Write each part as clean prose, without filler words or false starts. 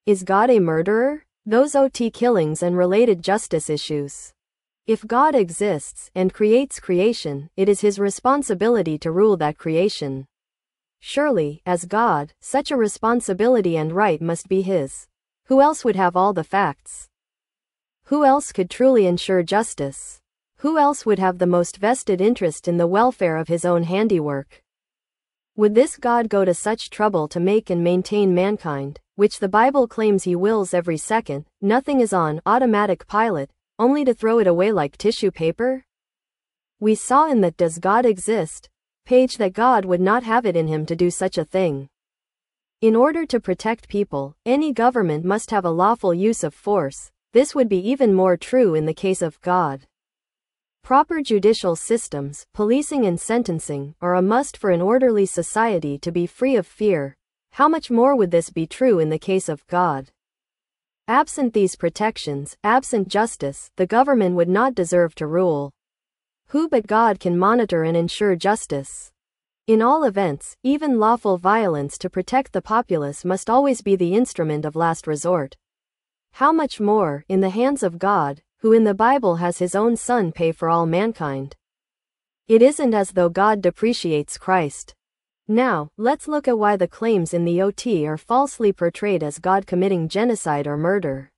Is God a murderer? Those OT killings and related justice issues. If God exists and creates creation, it is his responsibility to rule that creation. Surely, as God, such a responsibility and right must be his. Who else would have all the facts? Who else could truly ensure justice? Who else would have the most vested interest in the welfare of his own handiwork? Would this God go to such trouble to make and maintain mankind, which the Bible claims he wills every second? Nothing is on automatic pilot, only to throw it away like tissue paper? We saw in that Does God Exist? Page that God would not have it in him to do such a thing. In order to protect people, any government must have a lawful use of force. This would be even more true in the case of God. Proper judicial systems, policing and sentencing, are a must for an orderly society to be free of fear. How much more would this be true in the case of God? Absent these protections, absent justice, the government would not deserve to rule. Who but God can monitor and ensure justice? In all events, even lawful violence to protect the populace must always be the instrument of last resort. How much more, in the hands of God, who in the Bible has his own Son pay for all mankind? It isn't as though God depreciates Christ. Now, let's look at why the claims in the OT are falsely portrayed as God committing genocide or murder.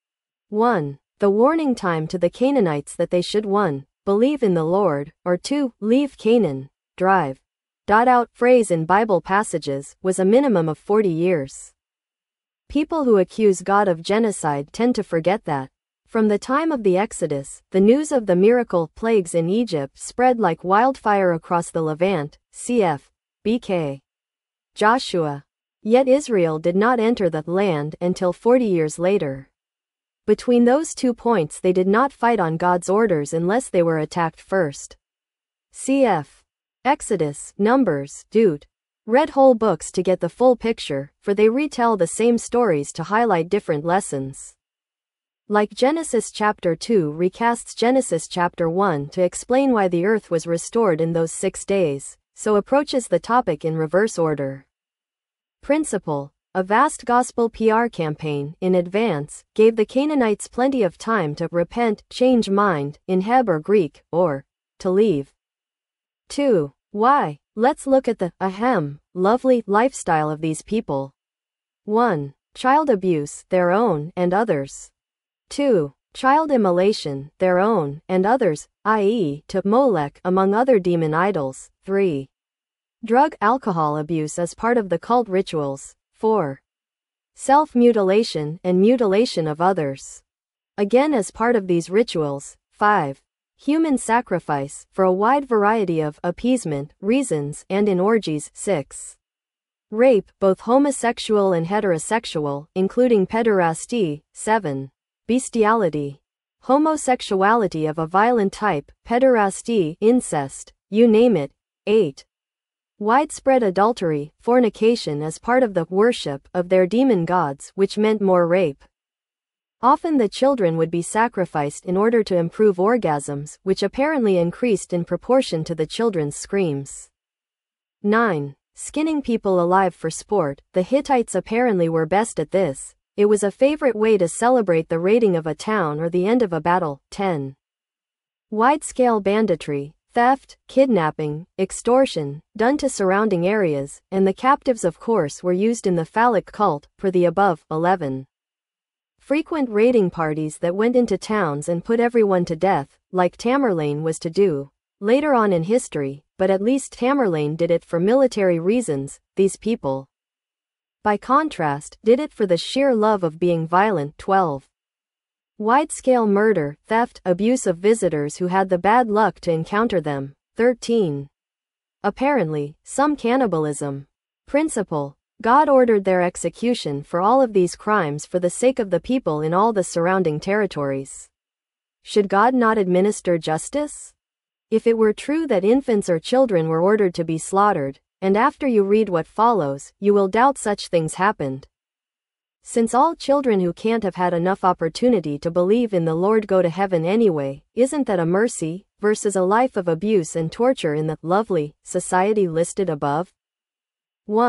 1. The warning time to the Canaanites that they should 1. Believe in the Lord, or 2. Leave Canaan, drive. Out phrase in Bible passages was a minimum of 40 years. People who accuse God of genocide tend to forget that. From the time of the Exodus, the news of the miracle plagues in Egypt spread like wildfire across the Levant, cf. BK. Joshua. Yet Israel did not enter the land until 40 years later. Between those 2 points they did not fight on God's orders unless they were attacked first. Cf. Exodus, Numbers, Deut. Read whole books to get the full picture, for they retell the same stories to highlight different lessons. Like Genesis chapter 2 recasts Genesis chapter 1 to explain why the earth was restored in those 6 days, so approaches the topic in reverse order. Principle. A vast gospel PR campaign, in advance, gave the Canaanites plenty of time to repent, change mind, in Hebrew or Greek, or to leave. 2. Why? Let's look at the lovely lifestyle of these people. 1. Child abuse, their own and others. 2. Child immolation, their own and others, i.e., to Molech among other demon idols. 3. Drug alcohol abuse as part of the cult rituals. 4. Self-mutilation and mutilation of others. Again as part of these rituals. 5. Human sacrifice, for a wide variety of appeasement reasons and in orgies. 6. Rape, both homosexual and heterosexual, including pederasty. 7. Bestiality. Homosexuality of a violent type, pederasty, incest, you name it. 8. Widespread adultery, fornication as part of the worship of their demon gods, which meant more rape. Often the children would be sacrificed in order to improve orgasms, which apparently increased in proportion to the children's screams. 9. Skinning people alive for sport. The Hittites apparently were best at this. It was a favorite way to celebrate the raiding of a town or the end of a battle. 10. Wide-scale banditry, theft, kidnapping, extortion, done to surrounding areas, and the captives of course were used in the phallic cult, per the above. 11. Frequent raiding parties that went into towns and put everyone to death, like Tamerlane was to do later on in history, but at least Tamerlane did it for military reasons. These people, by contrast, did it for the sheer love of being violent. 12. Wide-scale murder, theft, abuse of visitors who had the bad luck to encounter them. 13. Apparently, some cannibalism. Principle. God ordered their execution for all of these crimes for the sake of the people in all the surrounding territories. Should God not administer justice? If it were true that infants or children were ordered to be slaughtered, and after you read what follows, you will doubt such things happened. Since all children who can't have had enough opportunity to believe in the Lord go to heaven anyway, isn't that a mercy, versus a life of abuse and torture in the lovely society listed above? 1.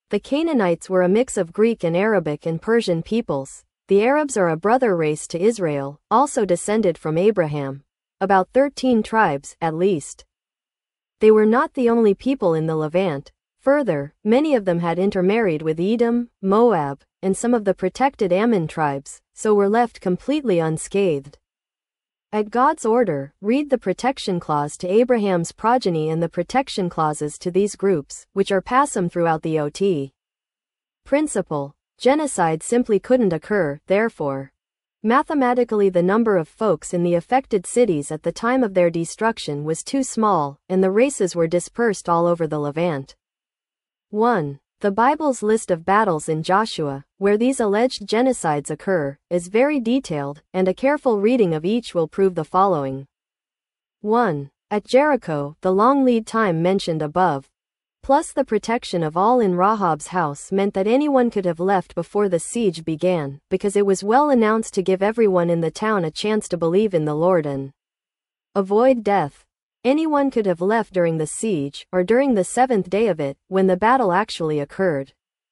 The Canaanites were a mix of Greek and Arabic and Persian peoples. The Arabs are a brother race to Israel, also descended from Abraham. About 13 tribes, at least. They were not the only people in the Levant. Further, many of them had intermarried with Edom, Moab, and some of the protected Ammon tribes, so were left completely unscathed. At God's order, read the protection clause to Abraham's progeny and the protection clauses to these groups, which are passum throughout the OT. Principle. Genocide simply couldn't occur, therefore. Mathematically, the number of folks in the affected cities at the time of their destruction was too small, and the races were dispersed all over the Levant. 1. The Bible's list of battles in Joshua, where these alleged genocides occur, is very detailed, and a careful reading of each will prove the following. 1. At Jericho, the long lead time mentioned above, plus the protection of all in Rahab's house, meant that anyone could have left before the siege began, because it was well announced to give everyone in the town a chance to believe in the Lord and avoid death. Anyone could have left during the siege, or during the 7th day of it, when the battle actually occurred.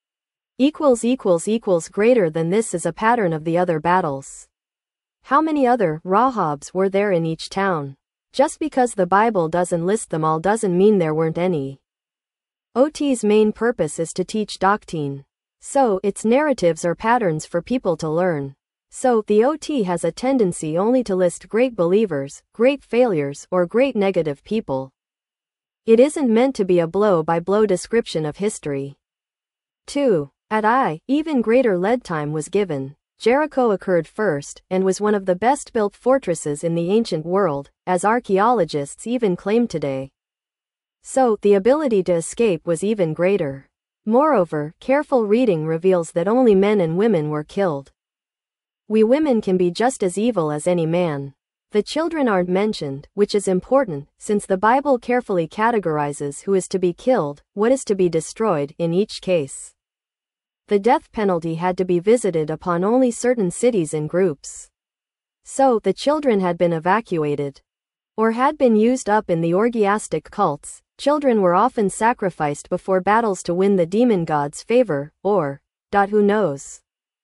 Greater than this is a pattern of the other battles. How many other Rahabs were there in each town? Just because the Bible doesn't list them all doesn't mean there weren't any. OT's main purpose is to teach doctrine. So, its narratives are patterns for people to learn. So, the OT has a tendency only to list great believers, great failures, or great negative people. It isn't meant to be a blow-by-blow description of history. 2. At Ai, even greater lead time was given. Jericho occurred first, and was one of the best-built fortresses in the ancient world, as archaeologists even claim today. So, the ability to escape was even greater. Moreover, careful reading reveals that only men and women were killed. We women can be just as evil as any man. The children aren't mentioned, which is important, since the Bible carefully categorizes who is to be killed, what is to be destroyed, in each case. The death penalty had to be visited upon only certain cities and groups. So, the children had been evacuated, or had been used up in the orgiastic cults. Children were often sacrificed before battles to win the demon god's favor, or, who knows.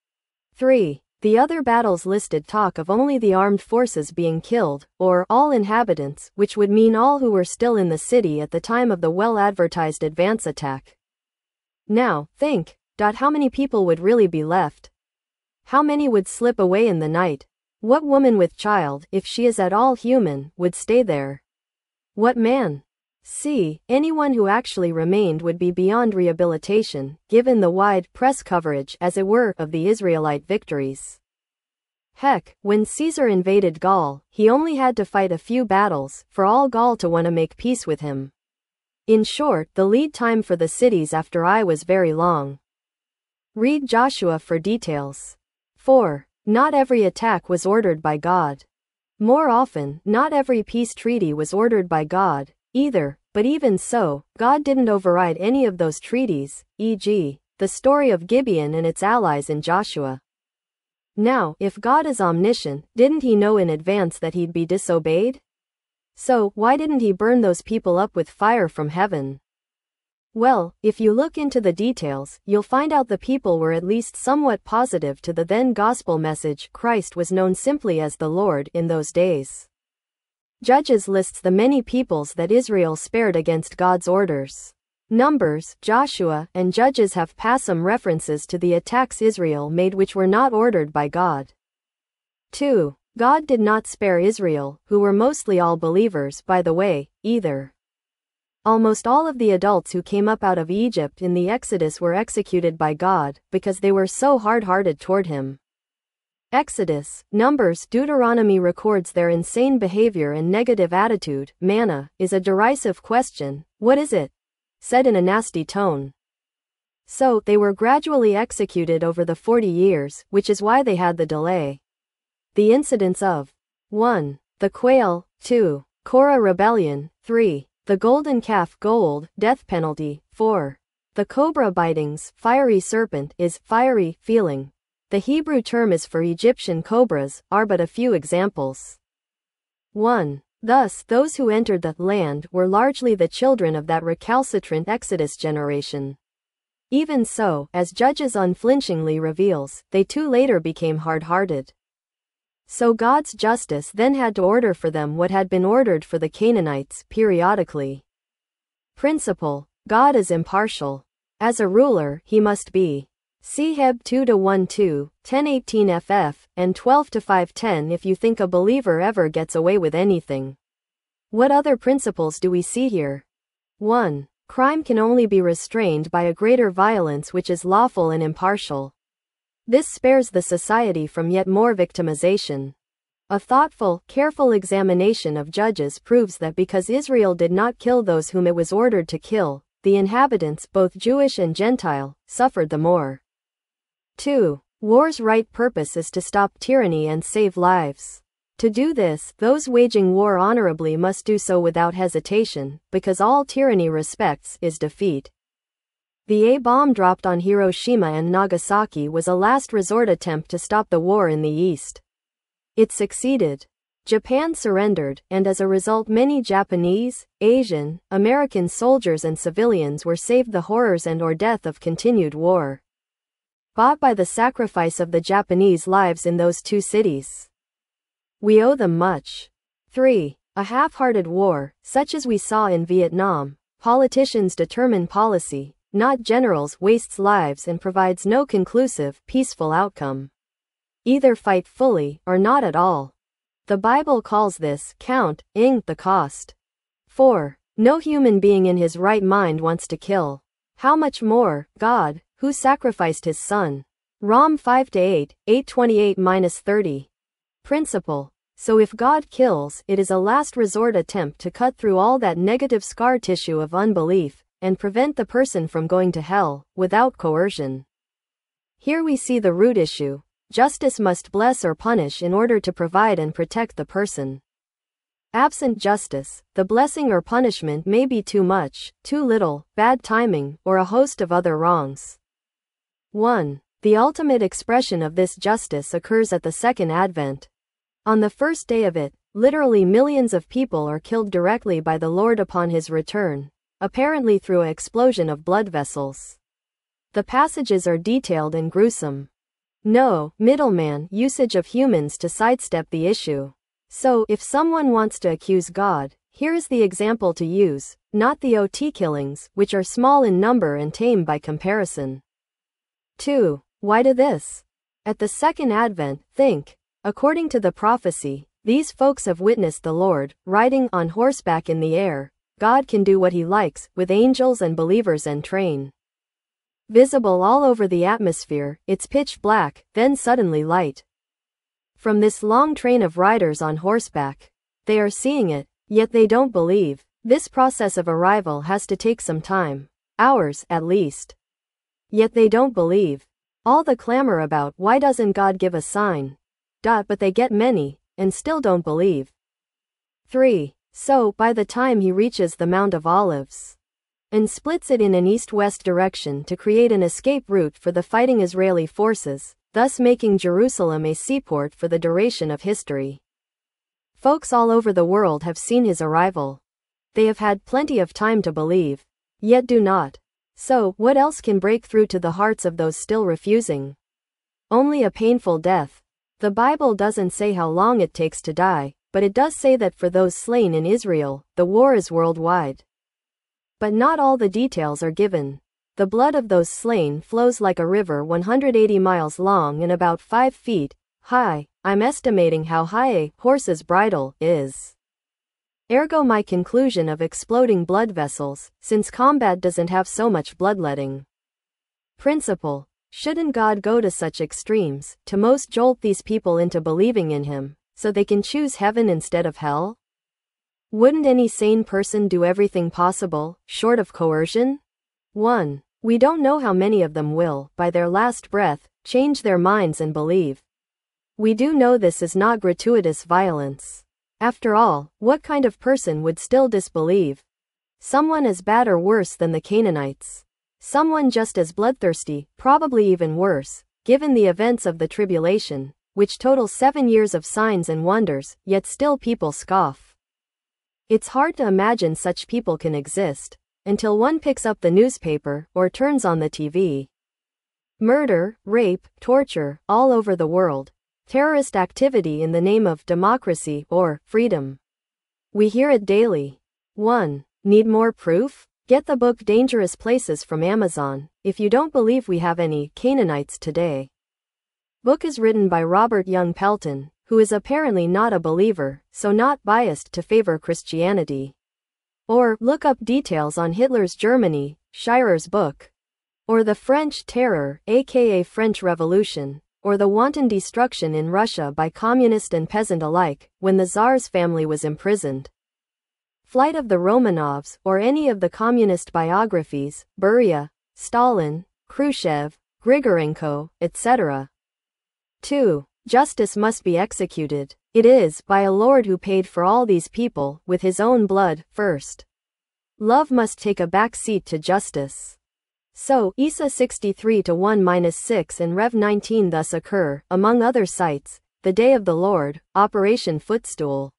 3. The other battles listed talk of only the armed forces being killed, or all inhabitants, which would mean all who were still in the city at the time of the well-advertised advance attack. Now, think, how many people would really be left? How many would slip away in the night? What woman with child, if she is at all human, would stay there? What man? C. Anyone who actually remained would be beyond rehabilitation, given the wide press coverage, as it were, of the Israelite victories. Heck, when Caesar invaded Gaul, he only had to fight a few battles, for all Gaul to want to make peace with him. In short, the lead time for the cities after Ai was very long. Read Joshua for details. 4. Not every attack was ordered by God. More often, not every peace treaty was ordered by God, either, but even so, God didn't override any of those treaties, e.g., the story of Gibeon and its allies in Joshua. Now, if God is omniscient, didn't he know in advance that he'd be disobeyed? So, why didn't he burn those people up with fire from heaven? Well, if you look into the details, you'll find out the people were at least somewhat positive to the then gospel message. Christ was known simply as the Lord in those days. Judges lists the many peoples that Israel spared against God's orders. Numbers, Joshua, and Judges have passum references to the attacks Israel made which were not ordered by God. 2. God did not spare Israel, who were mostly all believers, by the way, either. Almost all of the adults who came up out of Egypt in the Exodus were executed by God, because they were so hard-hearted toward him. Exodus, Numbers, Deuteronomy records their insane behavior and negative attitude. Manna is a derisive question. What is it? Said in a nasty tone. So, they were gradually executed over the 40 years, which is why they had the delay. The incidents of 1. The quail, 2. Korah rebellion, 3. The golden calf gold, death penalty, 4. The cobra bitings, fiery serpent, is fiery feeling. The Hebrew term is for Egyptian cobras, are but a few examples. 1. Thus, those who entered the land were largely the children of that recalcitrant Exodus generation. Even so, as Judges unflinchingly reveals, they too later became hard-hearted. So God's justice then had to order for them what had been ordered for the Canaanites periodically. Principle: God is impartial. As a ruler, he must be. See Heb 2-1-2, 10:18 ff, and 12-5-10 if you think a believer ever gets away with anything. What other principles do we see here? 1. Crime can only be restrained by a greater violence which is lawful and impartial. This spares the society from yet more victimization. A thoughtful, careful examination of Judges proves that because Israel did not kill those whom it was ordered to kill, the inhabitants, both Jewish and Gentile, suffered the more. 2. War's right purpose is to stop tyranny and save lives. To do this, those waging war honorably must do so without hesitation, because all tyranny respects is defeat. The A-bomb dropped on Hiroshima and Nagasaki was a last resort attempt to stop the war in the East. It succeeded. Japan surrendered, and as a result many Japanese, Asian, American soldiers and civilians were saved the horrors and/or death of continued war. Bought by the sacrifice of the Japanese lives in those two cities. We owe them much. 3. A half-hearted war, such as we saw in Vietnam. Politicians determine policy, not generals, wastes lives and provides no conclusive, peaceful outcome. Either fight fully, or not at all. The Bible calls this, counting the cost. 4. No human being in his right mind wants to kill. How much more, God, who sacrificed his Son? Rom 5-8, 8:28-30. Principle: so if God kills, it is a last resort attempt to cut through all that negative scar tissue of unbelief, and prevent the person from going to hell, without coercion. Here we see the root issue. Justice must bless or punish in order to provide and protect the person. Absent justice, the blessing or punishment may be too much, too little, bad timing, or a host of other wrongs. 1. The ultimate expression of this justice occurs at the second advent. On the first day of it, literally millions of people are killed directly by the Lord upon his return, apparently through an explosion of blood vessels. The passages are detailed and gruesome. No middleman usage of humans to sidestep the issue. So, if someone wants to accuse God, here is the example to use, not the OT killings, which are small in number and tame by comparison. 2. Why do this? At the second advent, think. According to the prophecy, these folks have witnessed the Lord, riding on horseback in the air. God can do what he likes, with angels and believers and train. Visible all over the atmosphere, it's pitch black, then suddenly light. From this long train of riders on horseback. They are seeing it, yet they don't believe. This process of arrival has to take some time. Hours, at least. Yet they don't believe. All the clamor about, why doesn't God give a sign? But they get many, and still don't believe. 3. So, by the time he reaches the Mount of Olives, and splits it in an east-west direction to create an escape route for the fighting Israeli forces, thus making Jerusalem a seaport for the duration of history. Folks all over the world have seen his arrival. They have had plenty of time to believe, yet do not. So, what else can break through to the hearts of those still refusing? Only a painful death. The Bible doesn't say how long it takes to die, but it does say that for those slain in Israel, the war is worldwide. But not all the details are given. The blood of those slain flows like a river 180 miles long and about 5 feet high. I'm estimating how high a horse's bridle is. Ergo my conclusion of exploding blood vessels, since combat doesn't have so much bloodletting. Principle: shouldn't God go to such extremes, to most jolt these people into believing in him, so they can choose heaven instead of hell? Wouldn't any sane person do everything possible, short of coercion? 1. We don't know how many of them will, by their last breath, change their minds and believe. We do know this is not gratuitous violence. After all, what kind of person would still disbelieve? Someone as bad or worse than the Canaanites. Someone just as bloodthirsty, probably even worse, given the events of the tribulation, which total 7 years of signs and wonders, yet still people scoff. It's hard to imagine such people can exist. until one picks up the newspaper or turns on the TV. Murder, rape, torture, all over the world. Terrorist activity in the name of democracy or freedom. We hear it daily. 1. Need more proof? Get the book Dangerous Places from Amazon, if you don't believe we have any Canaanites today. Book is written by Robert Young Pelton, who is apparently not a believer, so not biased to favor Christianity. Or, look up details on Hitler's Germany, Schirer's book. Or the French Terror, aka French Revolution. Or the wanton destruction in Russia by communist and peasant alike, when the Tsar's family was imprisoned. Flight of the Romanovs, or any of the communist biographies, Beria, Stalin, Khrushchev, Grigorenko, etc. 2. Justice must be executed. It is, by a Lord who paid for all these people, with his own blood, first. Love must take a back seat to justice. So, Isa 63:1-6 and Rev 19 thus occur, among other sites, the day of the Lord, Operation Footstool.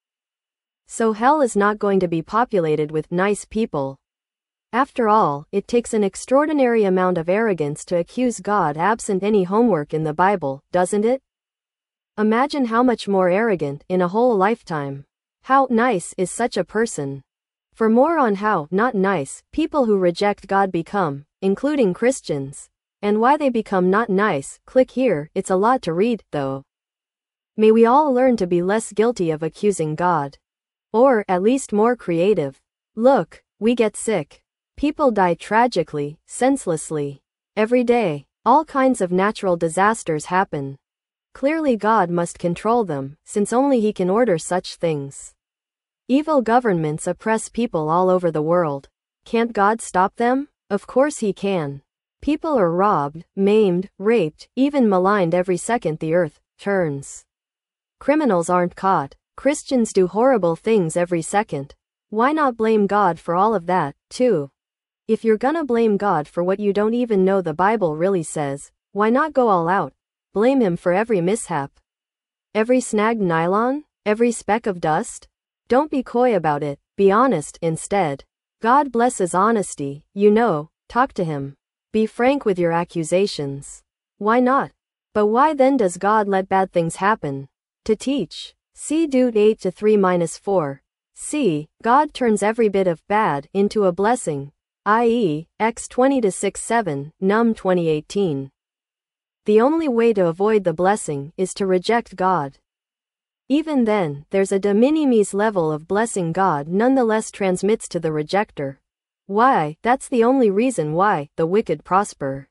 So hell is not going to be populated with nice people. After all, it takes an extraordinary amount of arrogance to accuse God absent any homework in the Bible, doesn't it? Imagine how much more arrogant in a whole lifetime. How nice is such a person? For more on how not nice people who reject God become, including Christians, and why they become not nice, click here. It's a lot to read, though. May we all learn to be less guilty of accusing God. Or, at least more creative. Look, we get sick. People die tragically, senselessly. Every day, all kinds of natural disasters happen. Clearly God must control them, since only He can order such things. Evil governments oppress people all over the world. Can't God stop them? Of course He can. People are robbed, maimed, raped, even maligned every second the earth turns. Criminals aren't caught. Christians do horrible things every second. Why not blame God for all of that, too? If you're gonna blame God for what you don't even know the Bible really says, why not go all out? Blame Him for every mishap. Every snagged nylon? Every speck of dust? Don't be coy about it, be honest instead. God blesses honesty, you know, talk to Him. Be frank with your accusations. Why not? But why then does God let bad things happen? To teach. See Jude 8-3-4. See, God turns every bit of bad into a blessing, i.e., Acts 20-6-7, Num 20:18. The only way to avoid the blessing is to reject God. Even then, there's a de minimis level of blessing God nonetheless transmits to the rejecter. Why? That's the only reason why the wicked prosper.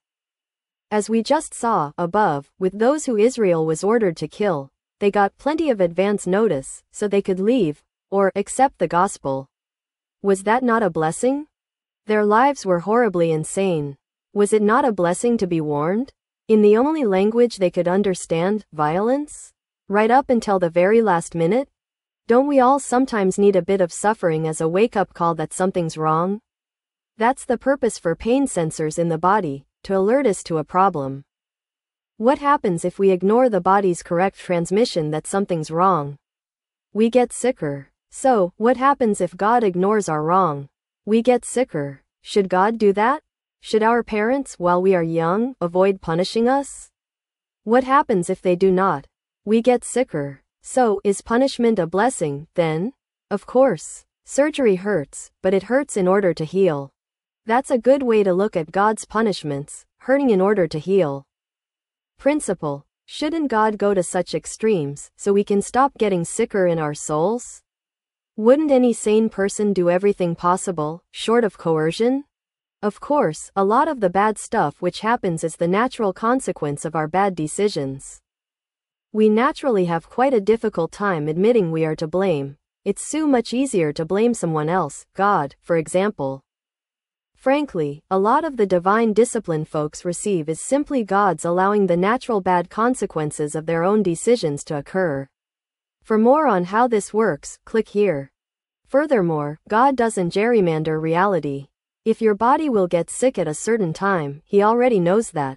As we just saw above, with those who Israel was ordered to kill, they got plenty of advance notice, so they could leave, or accept the gospel. Was that not a blessing? Their lives were horribly insane. Was it not a blessing to be warned? In the only language they could understand, violence? Right up until the very last minute? Don't we all sometimes need a bit of suffering as a wake-up call that something's wrong? That's the purpose for pain sensors in the body, to alert us to a problem. What happens if we ignore the body's correct transmission that something's wrong? We get sicker. So, what happens if God ignores our wrong? We get sicker. Should God do that? Should our parents, while we are young, avoid punishing us? What happens if they do not? We get sicker. So, is punishment a blessing, then? Of course. Surgery hurts, but it hurts in order to heal. That's a good way to look at God's punishments, hurting in order to heal. Principle. Shouldn't God go to such extremes so we can stop getting sicker in our souls? Wouldn't any sane person do everything possible, short of coercion? Of course, a lot of the bad stuff which happens is the natural consequence of our bad decisions. We naturally have quite a difficult time admitting we are to blame. It's so much easier to blame someone else, God, for example. Frankly, a lot of the divine discipline folks receive is simply God's allowing the natural bad consequences of their own decisions to occur. For more on how this works, click here. Furthermore, God doesn't gerrymander reality. If your body will get sick at a certain time, He already knows that.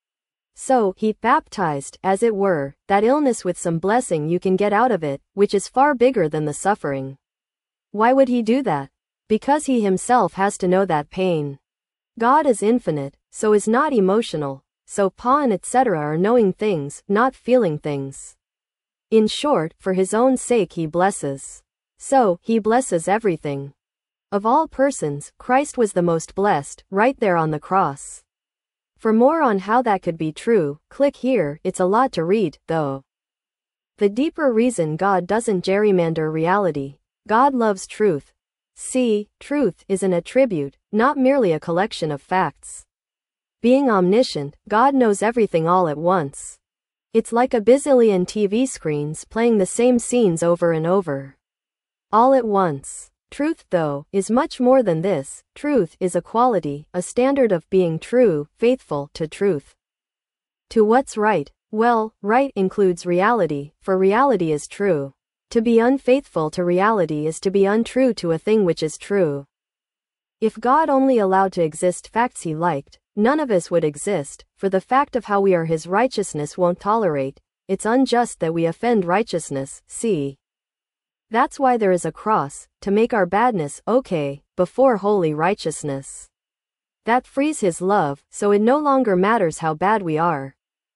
So, He baptized, as it were, that illness with some blessing you can get out of it, which is far bigger than the suffering. Why would He do that? because he himself has to know that pain. God is infinite, so is not emotional, so Pa and etc. are knowing things, not feeling things. In short, for his own sake he blesses. So, he blesses everything. Of all persons, Christ was the most blessed, right there on the cross. For more on how that could be true, click here. It's a lot to read, though. The deeper reason God doesn't gerrymander reality. God loves truth. See, truth is an attribute, not merely a collection of facts. Being omniscient, God knows everything all at once. It's like a bazillion TV screens playing the same scenes over and over. All at once. Truth, though, is much more than this. Truth is a quality, a standard of being true, faithful to truth. To what's right? Well, right includes reality, for reality is true. To be unfaithful to reality is to be untrue to a thing which is true. If God only allowed to exist facts he liked, none of us would exist, for the fact of how we are his righteousness won't tolerate. It's unjust that we offend righteousness, see. That's why there is a cross, to make our badness okay, before holy righteousness. That frees his love, so it no longer matters how bad we are.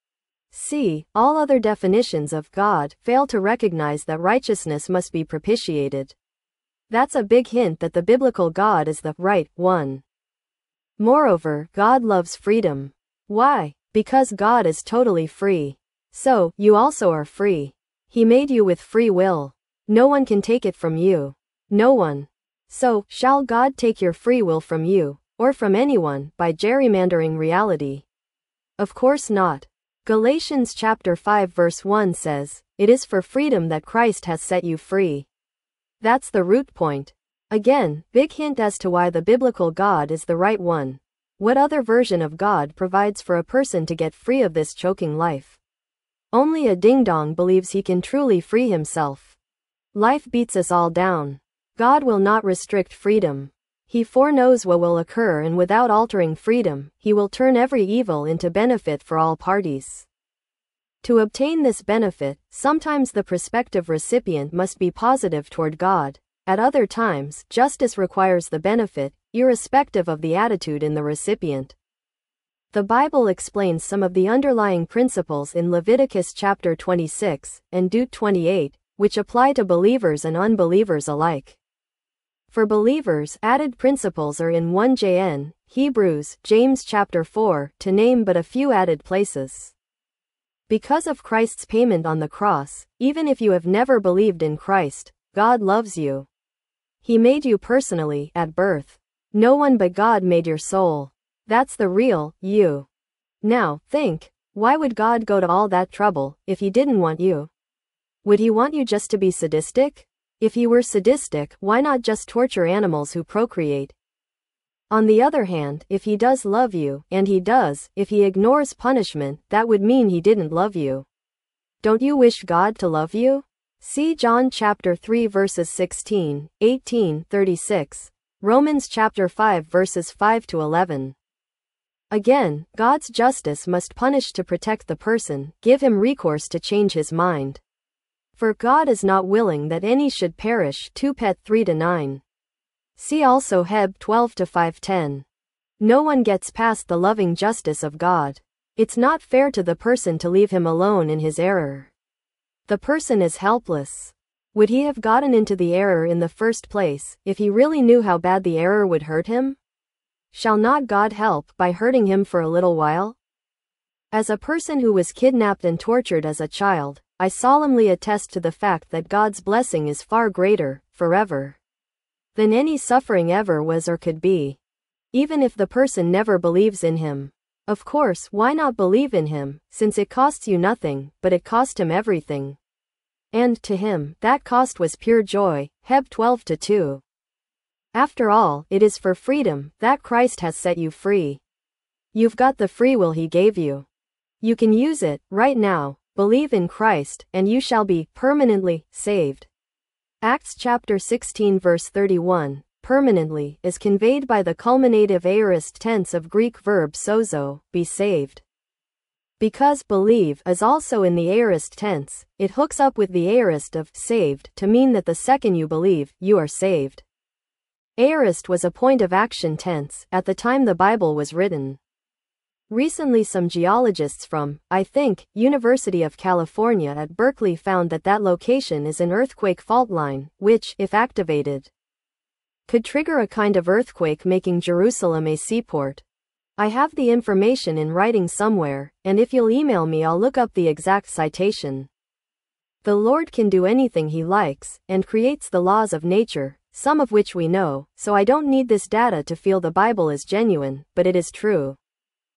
See, all other definitions of God fail to recognize that righteousness must be propitiated. That's a big hint that the biblical God is the right one. Moreover, God loves freedom. Why? Because God is totally free. So, you also are free. He made you with free will. No one can take it from you. No one. So, shall God take your free will from you, or from anyone, by gerrymandering reality? Of course not. Galatians chapter 5 verse 1 says, "It is for freedom that Christ has set you free." That's the root point. Again, big hint as to why the biblical God is the right one. What other version of God provides for a person to get free of this choking life? Only a ding-dong believes he can truly free himself. Life beats us all down. God will not restrict freedom. He foreknows what will occur, and without altering freedom, he will turn every evil into benefit for all parties. To obtain this benefit, sometimes the prospective recipient must be positive toward God. At other times, justice requires the benefit, irrespective of the attitude in the recipient. The Bible explains some of the underlying principles in Leviticus chapter 26 and Deut 28, which apply to believers and unbelievers alike. For believers, added principles are in 1 John, Hebrews, James chapter 4, to name but a few added places. Because of Christ's payment on the cross, even if you have never believed in Christ, God loves you. He made you personally, at birth. No one but God made your soul. That's the real you. Now, think, why would God go to all that trouble if he didn't want you? Would he want you just to be sadistic? If he were sadistic, why not just torture animals who procreate? On the other hand, if he does love you, and he does, if he ignores punishment, that would mean he didn't love you. Don't you wish God to love you? See John chapter 3 verses 16, 18, 36, Romans chapter 5 verses 5 to 11. Again, God's justice must punish to protect the person, give him recourse to change his mind. For God is not willing that any should perish. 2 Pet 3-9. See also Heb 12-5-10. No one gets past the loving justice of God. It's not fair to the person to leave him alone in his error. The person is helpless. Would he have gotten into the error in the first place, if he really knew how bad the error would hurt him? Shall not God help by hurting him for a little while? As a person who was kidnapped and tortured as a child, I solemnly attest to the fact that God's blessing is far greater, forever, than any suffering ever was or could be. Even if the person never believes in him. Of course, why not believe in him, since it costs you nothing, but it cost him everything. And, to him, that cost was pure joy. Heb 12-2. After all, it is for freedom that Christ has set you free. You've got the free will he gave you. You can use it, right now. Believe in Christ, and you shall be permanently saved. Acts chapter 16 verse 31, permanently, is conveyed by the culminative aorist tense of Greek verb sozo, be saved. Because believe is also in the aorist tense, it hooks up with the aorist of saved to mean that the second you believe, you are saved. Aorist was a point of action tense at the time the Bible was written. Recently some geologists from, I think, University of California at Berkeley found that location is an earthquake fault line, which, if activated, could trigger a kind of earthquake making Jerusalem a seaport. I have the information in writing somewhere, and if you'll email me I'll look up the exact citation. The Lord can do anything He likes, and creates the laws of nature, some of which we know, so I don't need this data to feel the Bible is genuine, but it is true.